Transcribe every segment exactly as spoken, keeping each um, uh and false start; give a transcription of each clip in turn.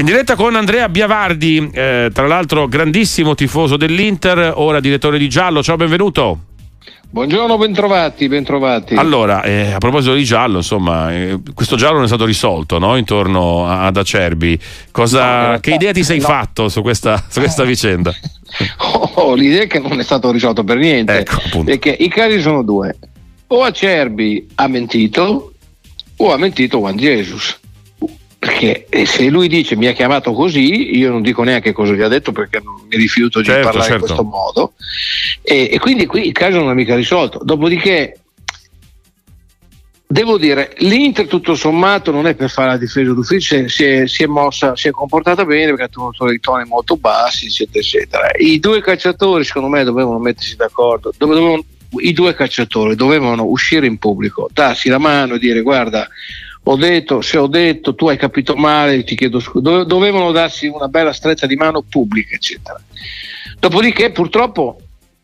In diretta con Andrea Biavardi, eh, tra l'altro grandissimo tifoso dell'Inter, ora direttore di Giallo. Ciao, benvenuto. Buongiorno, bentrovati, bentrovati. Allora, eh, a proposito di Giallo, insomma, eh, questo Giallo non è stato risolto, no? Intorno a, ad Acerbi. Cosa, no, realtà, che idea ti sei no. fatto su questa, su questa vicenda? Oh, l'idea è che non è stato risolto per niente, ecco, perché i casi sono due: o Acerbi ha mentito o ha mentito Juan Jesus. Perché se lui dice mi ha chiamato così, io non dico neanche cosa gli ha detto, perché non mi rifiuto di certo, parlare certo. in questo modo, e, e quindi qui il caso non è mica risolto. Dopodiché devo dire, l'Inter tutto sommato non è per fare la difesa d'ufficio, si è, si è mossa, si è comportata bene, perché ha tenuto dei toni molto bassi, eccetera eccetera. I due calciatori secondo me dovevano mettersi d'accordo, dovevano, i due calciatori dovevano uscire in pubblico, darsi la mano e dire guarda, ho detto, se ho detto, tu hai capito male, ti chiedo scusa. Dovevano darsi una bella stretta di mano pubblica, eccetera. Dopodiché, purtroppo,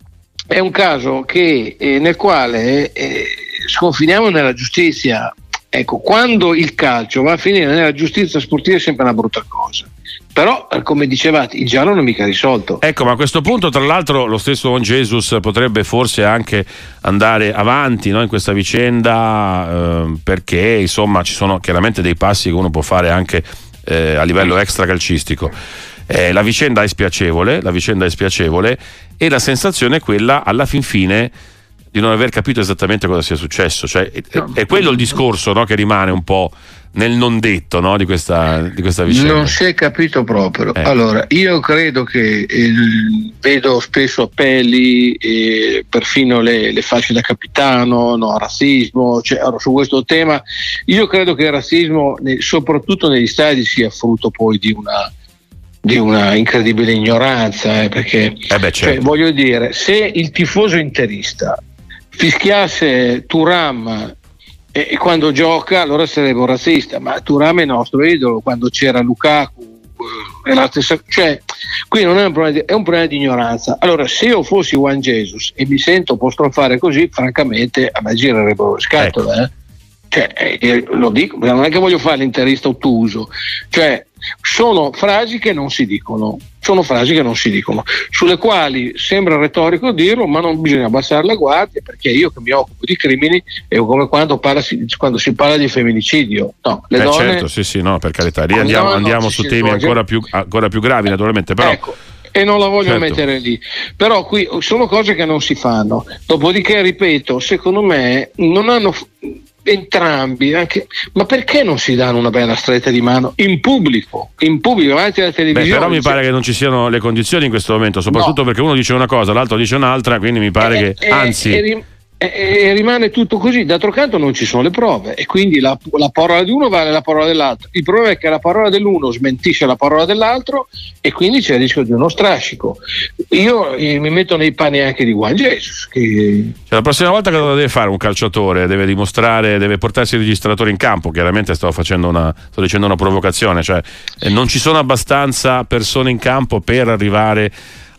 è un caso che, eh, nel quale eh, sconfiniamo nella giustizia. Ecco, quando il calcio va a finire nella giustizia sportiva è sempre una brutta cosa. Però, come dicevate, il giallo non è mica risolto. Ecco, ma a questo punto, tra l'altro, lo stesso Juan Jesus potrebbe forse anche andare avanti, no, in questa vicenda, eh, perché insomma ci sono chiaramente dei passi che uno può fare anche eh, a livello extracalcistico. Eh, la vicenda è spiacevole, la vicenda è spiacevole e la sensazione è quella, alla fin fine, di non aver capito esattamente cosa sia successo. Cioè, è, è quello il discorso, no, che rimane un po' nel non detto, no, di questa, di questa vicenda. Non si è capito proprio. Eh. Allora, io credo che eh, vedo spesso appelli, eh, perfino le, le fasce da capitano, no, razzismo, cioè, su questo tema. Io credo che il razzismo, soprattutto negli stadi, sia frutto poi di una di una incredibile ignoranza, eh, perché eh beh, certo. cioè, voglio dire, se il tifoso interista fischiasse Thuram e, e quando gioca, allora sarebbe un razzista, ma Thuram è nostro idolo, quando c'era Lukaku è la stessa, cioè qui non è un problema di, è un problema di ignoranza. Allora, se io fossi Juan Jesus e mi sento apostrofare così, francamente a me girerebbero le scatole, ecco. eh. Cioè, eh, lo dico, non è che voglio fare l'interista ottuso, cioè sono frasi che non si dicono, sono frasi che non si dicono, sulle quali sembra retorico dirlo, ma non bisogna abbassare la guardia, perché io che mi occupo di crimini è come quando, parla, quando si parla di femminicidio, no, le eh donne, certo, sì sì, no, per carità, lì andiamo, andiamo su temi ancora più, ancora più gravi naturalmente, però ecco, e non la voglio certo. mettere lì, però qui sono cose che non si fanno. Dopodiché, ripeto, secondo me non hanno entrambi, anche, ma perché non si danno una bella stretta di mano in pubblico, in pubblico davanti alla televisione? Beh, però mi pare che non ci siano le condizioni in questo momento, soprattutto no. perché uno dice una cosa, l'altro dice un'altra, quindi mi pare e, che e, anzi e, e, e rimane tutto così. D'altro canto non ci sono le prove e quindi la, la parola di uno vale la parola dell'altro. Il problema è che la parola dell'uno smentisce la parola dell'altro e quindi c'è il rischio di uno strascico. Io eh, mi metto nei panni anche di Juan Jesus, che... cioè, la prossima volta che cosa deve fare un calciatore? Deve dimostrare, deve portarsi il registratore in campo. Chiaramente sto facendo una, sto dicendo una provocazione, cioè eh, non ci sono abbastanza persone in campo per arrivare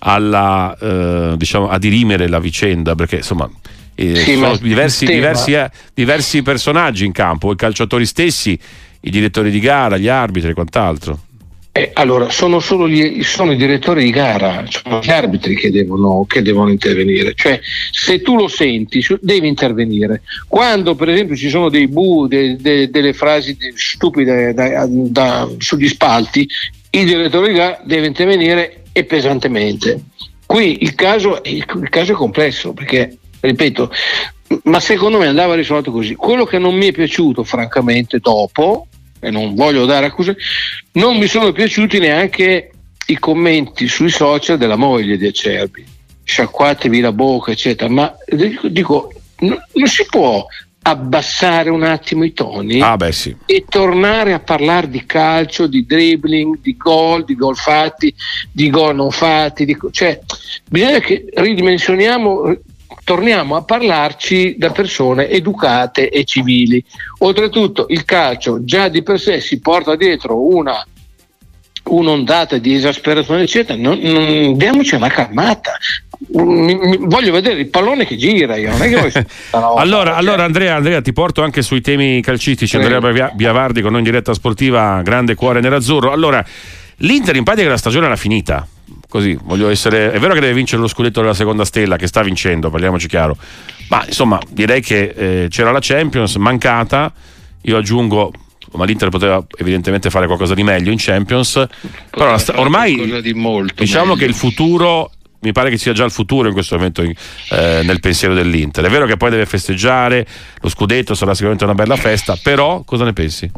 alla eh, diciamo a dirimere la vicenda, perché insomma Eh, sì, sono diversi, tema. diversi, eh, diversi personaggi in campo, i calciatori stessi, i direttori di gara, gli arbitri e quant'altro. Eh, allora, sono solo gli, sono i direttori di gara, sono gli arbitri che devono, che devono intervenire. Cioè, se tu lo senti, devi intervenire. Quando, per esempio, ci sono dei bu, de, de, delle frasi stupide da, da, sugli spalti, il direttore di gara deve intervenire e pesantemente. Qui il caso, il, il caso è complesso, perché ripeto, ma secondo me andava risolto così. Quello che non mi è piaciuto francamente dopo, e non voglio dare accuse, non mi sono piaciuti neanche i commenti sui social della moglie di Acerbi, sciacquatevi la bocca eccetera, ma dico, no, non si può abbassare un attimo i toni ah, beh, sì. e tornare a parlare di calcio, di dribbling, di gol, di gol fatti, di gol non fatti, di, cioè bisogna che ridimensioniamo, torniamo a parlarci da persone educate e civili. Oltretutto il calcio già di per sé si porta dietro una un'ondata di esasperazione eccetera, non, non, diamoci una calmata. Mi, mi, voglio vedere il pallone che gira, io non è che voglio... no, allora, no, allora Andrea, Andrea ti porto anche sui temi calcistici. Prego. Andrea Biavardi con noi in diretta sportiva, grande cuore nerazzurro. Allora, l'Inter in pratica la stagione era finita, così voglio essere, è vero che deve vincere lo scudetto della seconda stella, che sta vincendo, parliamoci chiaro, ma insomma direi che eh, c'era la Champions mancata, io aggiungo, ma l'Inter poteva evidentemente fare qualcosa di meglio in Champions, però sta, ormai di molto diciamo meglio. Che il futuro, mi pare che sia già il futuro in questo momento eh, nel pensiero dell'Inter. È vero che poi deve festeggiare lo scudetto, sarà sicuramente una bella festa, però cosa ne pensi?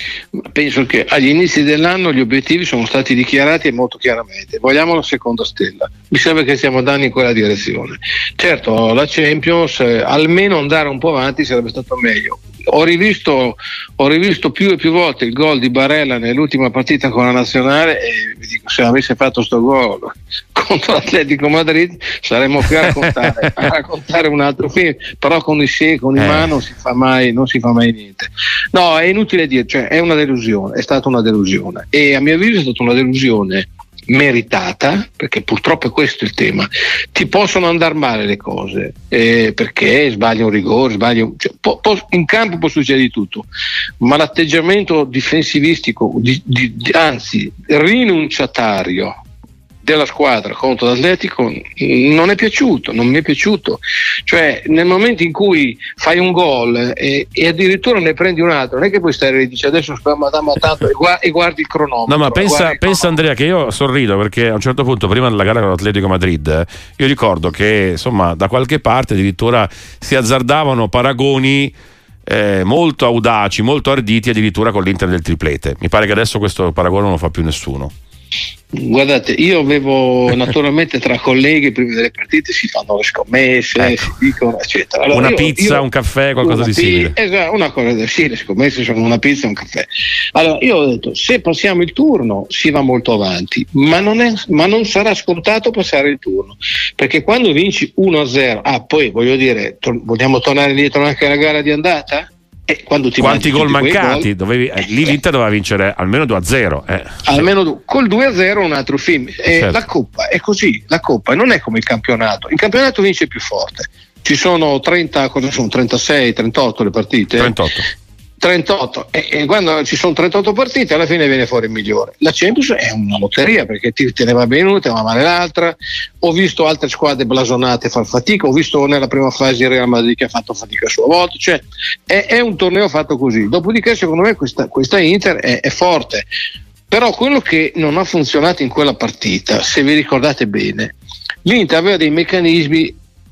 Penso che agli inizi dell'anno gli obiettivi sono stati dichiarati molto chiaramente. Vogliamo la seconda stella, mi sembra che stiamo andando in quella direzione. Certo, la Champions, eh, almeno andare un po' avanti sarebbe stato meglio. Ho rivisto, ho rivisto più e più volte il gol di Barella nell'ultima partita con la nazionale e vi dico, se avesse fatto sto gol contro l'Atletico Madrid saremmo qui a raccontare, a raccontare un altro film, però con i sé, con i eh. mano non si fa mai, non si fa mai niente. No, è inutile dire, cioè è una delusione, è stata una delusione e a mio avviso è stata una delusione meritata, perché purtroppo è questo il tema. Ti possono andare male le cose eh, perché sbagli un rigore, sbagli un, cioè, po, po, in campo può succedere di tutto, ma l'atteggiamento difensivistico di, di, di, anzi rinunciatario della squadra contro l'Atletico non è piaciuto, non mi è piaciuto. Cioè nel momento in cui fai un gol e, e addirittura ne prendi un altro, non è che puoi stare e dici adesso spamma tanto e, guardi, e guardi il cronometro. No, ma pensa, pensa Andrea che io sorrido perché a un certo punto prima della gara con l'Atletico Madrid eh, io ricordo che insomma da qualche parte addirittura si azzardavano paragoni eh, molto audaci, molto arditi addirittura con l'Inter del triplete. Mi pare che adesso questo paragone non lo fa più nessuno. Guardate, io avevo naturalmente tra colleghi prima delle partite si fanno le scommesse, ecco. Si dicono eccetera. Allora, una io, pizza, io, un caffè, qualcosa di simile. Esatto, una cosa, sì, le scommesse sono una pizza e un caffè. Allora io ho detto, se passiamo il turno si va molto avanti, ma non, è, ma non sarà scontato passare il turno, perché quando vinci uno a zero, ah poi voglio dire, to- vogliamo tornare indietro anche alla gara di andata? E quando ti quanti gol mancati? Gol, dovevi, eh, lì l'Inter doveva vincere almeno due a zero eh. Almeno due. Col due a zero un altro film. E certo. La Coppa è così, la Coppa non è come il campionato. Il campionato vince il più forte. Ci sono trenta, cosa sono? trentasei, trentotto le partite? trentotto. trentotto e, e quando ci sono trentotto partite alla fine viene fuori il migliore. La Champions è una lotteria perché ti, te ne va bene una, te ne va male l'altra. Ho visto altre squadre blasonate far fatica, ho visto nella prima fase il Real Madrid che ha fatto fatica a sua volta, cioè è, è un torneo fatto così. Dopodiché secondo me questa, questa Inter è, è forte, però quello che non ha funzionato in quella partita, se vi ricordate bene, l'Inter aveva dei meccanismi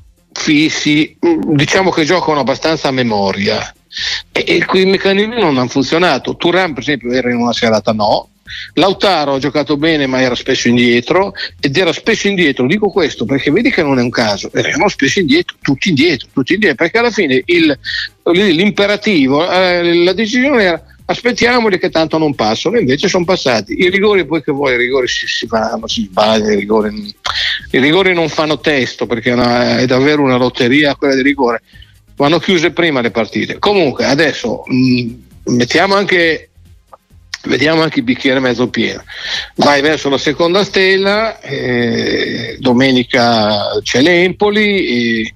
fissi, diciamo che giocano abbastanza a memoria e, e quei meccanismi non hanno funzionato. Thuram per esempio era in una serata no, Lautaro ha giocato bene ma era spesso indietro ed era spesso indietro, dico questo perché vedi che non è un caso, erano spesso indietro, tutti indietro, tutti indietro, perché alla fine il, l'imperativo, eh, la decisione era aspettiamoli che tanto non passano, invece sono passati. I rigori poi che vuoi, i rigori si, si fanno, si sbaglia, i rigori, i rigori non fanno testo perché è, una, è davvero una lotteria quella di rigore, vanno chiuse prima le partite. Comunque adesso mh, mettiamo anche vediamo anche il bicchiere mezzo pieno, vai verso la seconda stella, eh, domenica c'è l'Empoli e,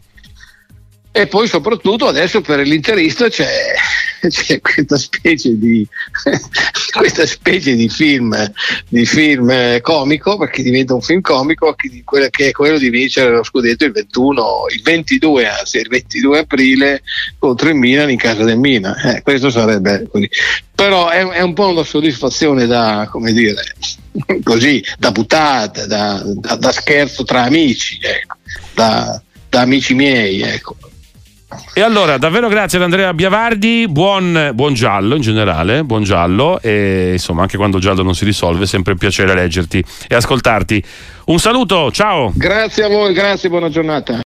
e poi soprattutto adesso per l'interista c'è c'è questa specie di questa specie di film di film comico, perché diventa un film comico che, che è quello di vincere lo scudetto il ventuno il ventidue anzi il ventidue aprile contro il Milan in casa del Milan, eh, questo sarebbe così, però è, è un po' una soddisfazione da, come dire, così da buttata, da, da, da scherzo tra amici, ecco, da, da amici miei, ecco. E allora davvero grazie ad Andrea Biavardi, buon, buon giallo in generale, buon giallo, e insomma anche quando il giallo non si risolve è sempre un piacere leggerti e ascoltarti. Un saluto, ciao! Grazie a voi, grazie, buona giornata.